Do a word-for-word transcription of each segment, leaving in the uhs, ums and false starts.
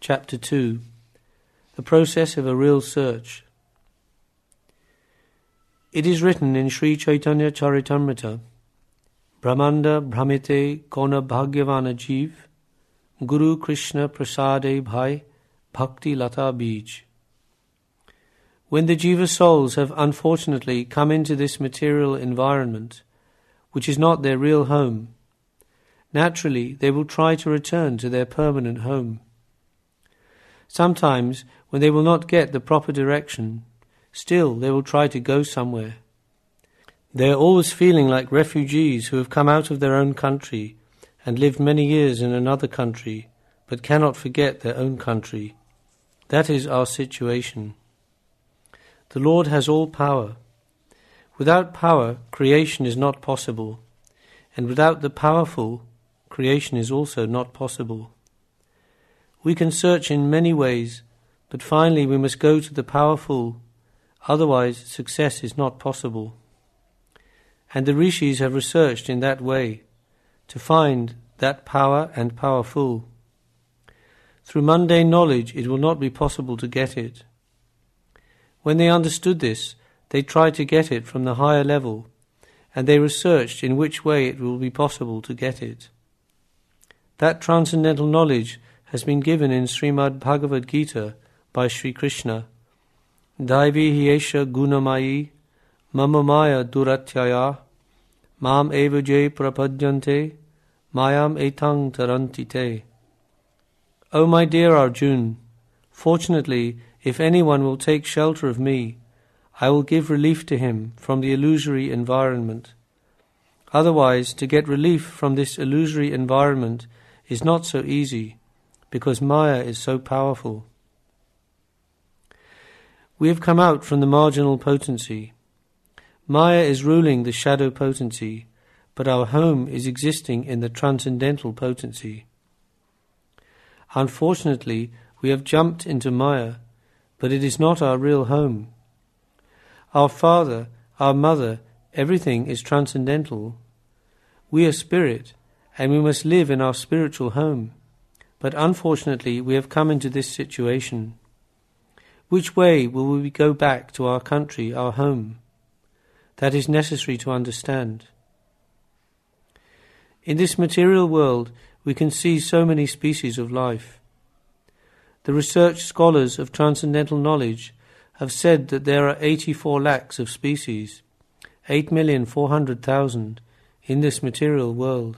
Chapter two. The Process of a Real Search. It is written in Sri Chaitanya Charitamrita, Brahmanda Brahmite Kona Bhagyavana Jeev, Guru Krishna Prasade Bhai Bhakti Lata Bij. When the Jiva souls have unfortunately come into this material environment, which is not their real home, naturally they will try to return to their permanent home. Sometimes, when they will not get the proper direction, still they will try to go somewhere. They are always feeling like refugees who have come out of their own country and lived many years in another country, but cannot forget their own country. That is our situation. The Lord has all power. Without power, creation is not possible, and without the powerful, creation is also not possible. We can search in many ways, but finally we must go to the powerful, otherwise success is not possible. And the rishis have researched in that way, to find that power and powerful. Through mundane knowledge it will not be possible to get it. When they understood this, they tried to get it from the higher level, and they researched in which way it will be possible to get it. That transcendental knowledge has been given in Srimad Bhagavad Gita by Sri Krishna. Daivi hiesha gunamayi mama maya duratyaya mam eva jay prapadyante mayam etang tarantite. O my dear Arjun, fortunately, if anyone will take shelter of me, I will give relief to him from the illusory environment. Otherwise, to get relief from this illusory environment is not so easy, because Maya is so powerful. We have come out from the marginal potency. Maya is ruling the shadow potency, but our home is existing in the transcendental potency. Unfortunately, we have jumped into Maya, but it is not our real home. Our father, our mother, everything is transcendental. We are spirit, and we must live in our spiritual home. But unfortunately, we have come into this situation. Which way will we go back to our country, our home? That is necessary to understand. In this material world, we can see so many species of life. The research scholars of transcendental knowledge have said that there are eighty-four lakhs of species, eight million four hundred thousand, in this material world.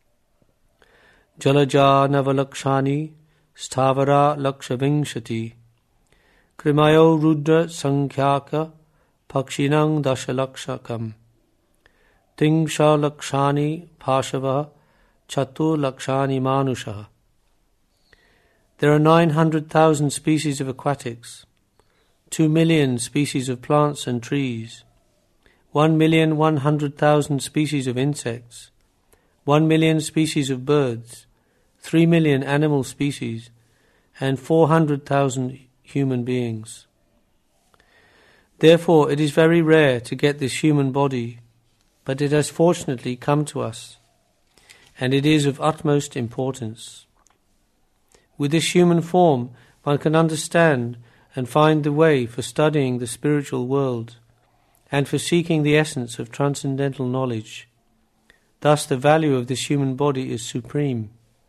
Jalaja navalakshani stavara lakshavingshati krimayo rudra sankhyaka pakshinang dashalakshakam tingsha lakshani pashava chatu lakshani manusha. There are nine hundred thousand species of aquatics, two million species of plants and trees, one million one hundred thousand species of insects, one million species of birds, three million animal species, and four hundred thousand human beings. Therefore, it is very rare to get this human body, but it has fortunately come to us, and it is of utmost importance. With this human form, one can understand and find the way for studying the spiritual world, and for seeking the essence of transcendental knowledge. Thus the value of this human body is supreme.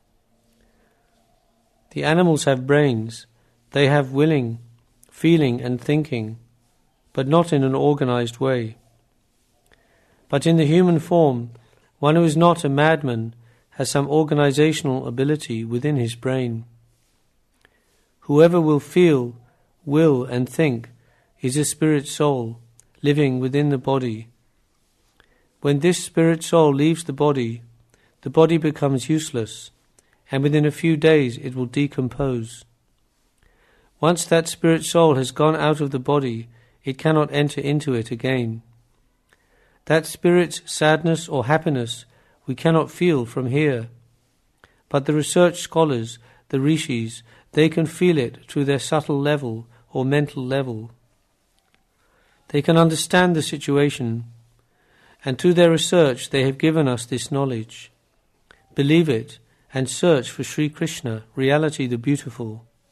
The animals have brains, they have willing, feeling and thinking, but not in an organized way. But in the human form, one who is not a madman has some organizational ability within his brain. Whoever will feel, will and think is a spirit soul living within the body. When this spirit soul leaves the body, the body becomes useless, and within a few days it will decompose. Once that spirit soul has gone out of the body, it cannot enter into it again. That spirit's sadness or happiness we cannot feel from here, but the research scholars, the rishis, they can feel it through their subtle level or mental level. They can understand the situation, and through their research they have given us this knowledge. Believe it and search for Sri Krishna, reality the beautiful.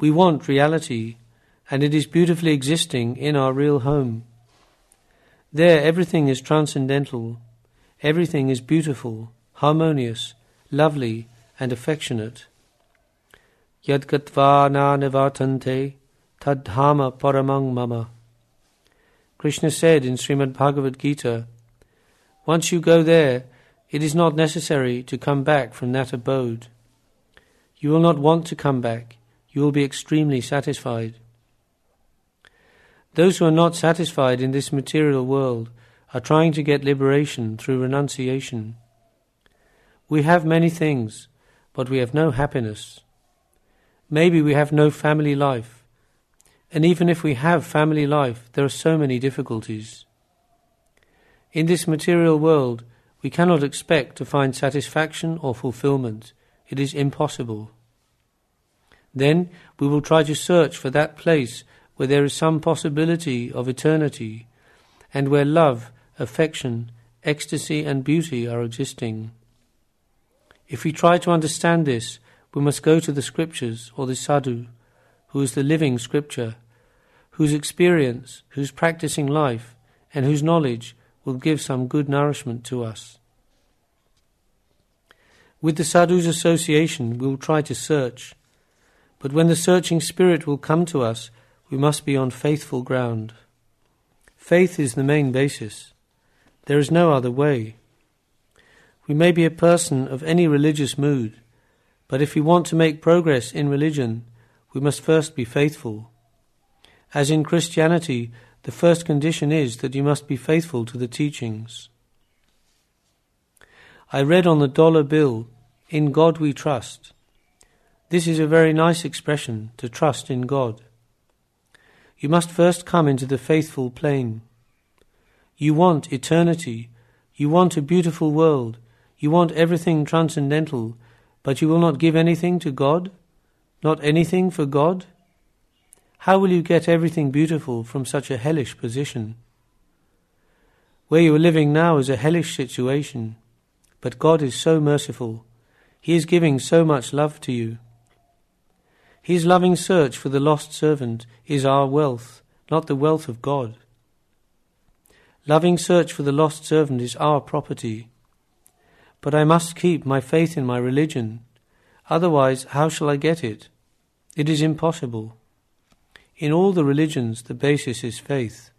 We want reality, and it is beautifully existing in our real home. There everything is transcendental, everything is beautiful, harmonious, lovely, and affectionate. Yad gatva na nivartante tadhama paramang mama. Krishna said in Srimad Bhagavad Gita, once you go there, it is not necessary to come back from that abode. You will not want to come back. You will be extremely satisfied. Those who are not satisfied in this material world are trying to get liberation through renunciation. We have many things, but we have no happiness. Maybe we have no family life, and even if we have family life, there are so many difficulties. In this material world, we cannot expect to find satisfaction or fulfillment. It is impossible. Then we will try to search for that place where there is some possibility of eternity, and where love, affection, ecstasy and beauty are existing. If we try to understand this, we must go to the scriptures or the sadhu, who is the living scripture, whose experience, whose practicing life, and whose knowledge will give some good nourishment to us. With the sadhu's association we will try to search, but when the searching spirit will come to us, we must be on faithful ground. Faith is the main basis. There is no other way. We may be a person of any religious mood, but if we want to make progress in religion, we must first be faithful. As in Christianity, the first condition is that you must be faithful to the teachings. I read on the dollar bill, "In God we trust." This is a very nice expression, to trust in God. You must first come into the faithful plane. You want eternity, you want a beautiful world, you want everything transcendental, but you will not give anything to God? Not anything for God? How will you get everything beautiful from such a hellish position? Where you are living now is a hellish situation, but God is so merciful. He is giving so much love to you. His loving search for the lost servant is our wealth, not the wealth of God. Loving search for the lost servant is our property. But I must keep my faith in my religion. Otherwise, how shall I get it? It is impossible. In all the religions, the basis is faith.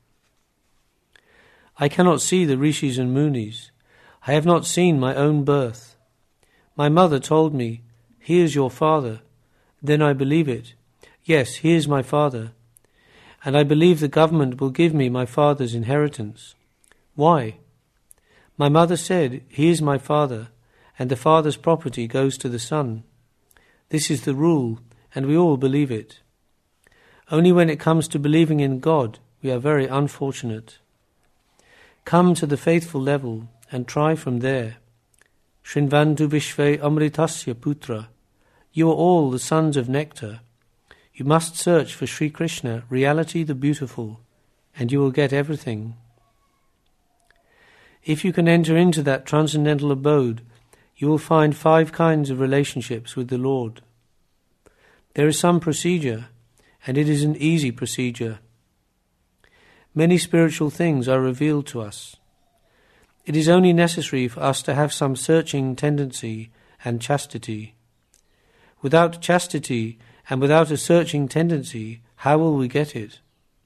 I cannot see the rishis and munis. I have not seen my own birth. My mother told me, "He is your father." Then I believe it. Yes, he is my father. And I believe the government will give me my father's inheritance. Why? My mother said, "He is my father, and the father's property goes to the son." This is the rule, and we all believe it. Only when it comes to believing in God, we are very unfortunate. Come to the faithful level and try from there. Shrinvantu Vishve Amritasya Putra. You are all the sons of nectar. You must search for Sri Krishna, reality the beautiful, and you will get everything. If you can enter into that transcendental abode, you will find five kinds of relationships with the Lord. There is some procedure, and it is an easy procedure. Many spiritual things are revealed to us. It is only necessary for us to have some searching tendency and chastity. Without chastity and without a searching tendency, how will we get it?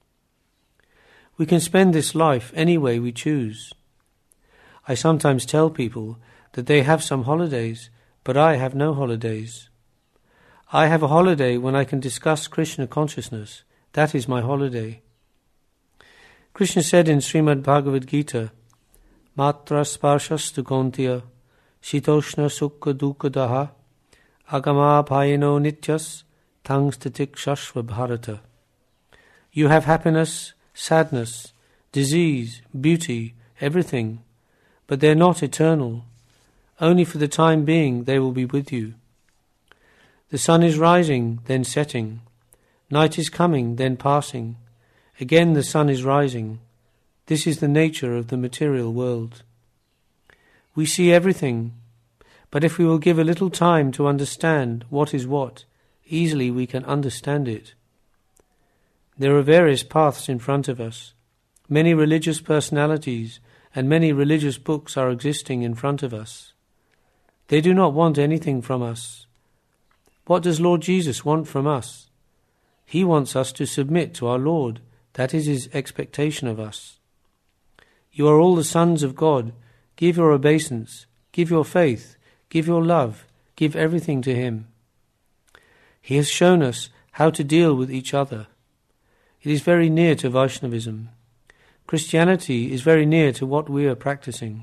We can spend this life any way we choose. I sometimes tell people that they have some holidays, but I have no holidays. I have a holiday when I can discuss Krishna consciousness. That is my holiday. Krishna said in Srimad Bhagavad Gita, "Matra sparshas tu kontiya, shitoshna sukha dukkha daha, agama bhayano nityas, tangstatik shashva bharata." You have happiness, sadness, disease, beauty, everything, but they are not eternal. Only for the time being they will be with you. The sun is rising, then setting. Night is coming, then passing. Again the sun is rising. This is the nature of the material world. We see everything, but if we will give a little time to understand what is what, easily we can understand it. There are various paths in front of us. Many religious personalities and many religious books are existing in front of us. They do not want anything from us. What does Lord Jesus want from us? He wants us to submit to our Lord. That is his expectation of us. You are all the sons of God. Give your obeisance, give your faith, give your love, give everything to him. He has shown us how to deal with each other. It is very near to Vaishnavism. Christianity is very near to what we are practicing.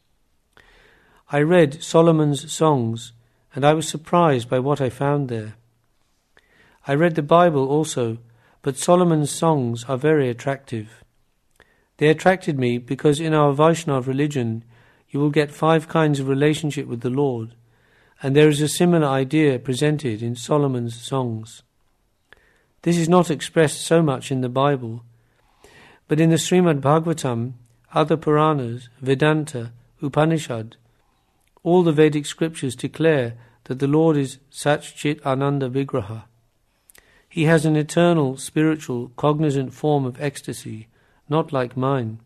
I read Solomon's Songs, and I was surprised by what I found there. I read the Bible also, but Solomon's Songs are very attractive. They attracted me because in our Vaishnav religion you will get five kinds of relationship with the Lord, and there is a similar idea presented in Solomon's Songs. This is not expressed so much in the Bible, but in the Srimad Bhagavatam, other Puranas, Vedanta, Upanishad, all the Vedic scriptures declare that the Lord is Sat Chit Ananda Vigraha. He has an eternal, spiritual, cognizant form of ecstasy, not like mine.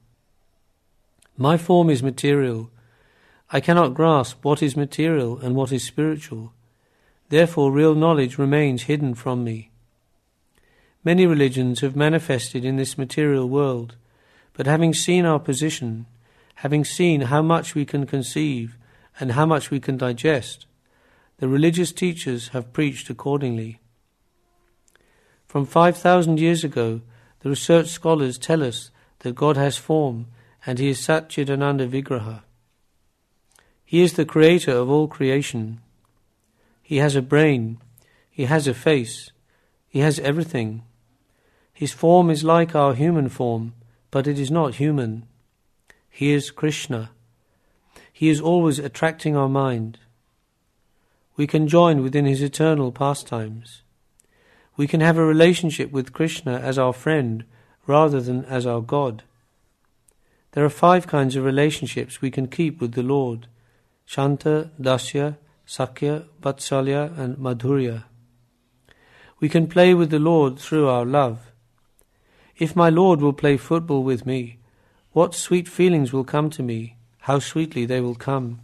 My form is material. I cannot grasp what is material and what is spiritual. Therefore real knowledge remains hidden from me. Many religions have manifested in this material world, but having seen our position, having seen how much we can conceive and how much we can digest, the religious teachers have preached accordingly. From five thousand years ago, the research scholars tell us that God has form and he is Sat Chit Ananda Vigraha. He is the creator of all creation. He has a brain, he has a face, he has everything. His form is like our human form, but it is not human. He is Krishna. He is always attracting our mind. We can join within his eternal pastimes. We can have a relationship with Krishna as our friend rather than as our God. There are five kinds of relationships we can keep with the Lord: Shanta, Dasya, Sakya, Vatsalya and Madhurya. We can play with the Lord through our love. If my Lord will play football with me, what sweet feelings will come to me, how sweetly they will come.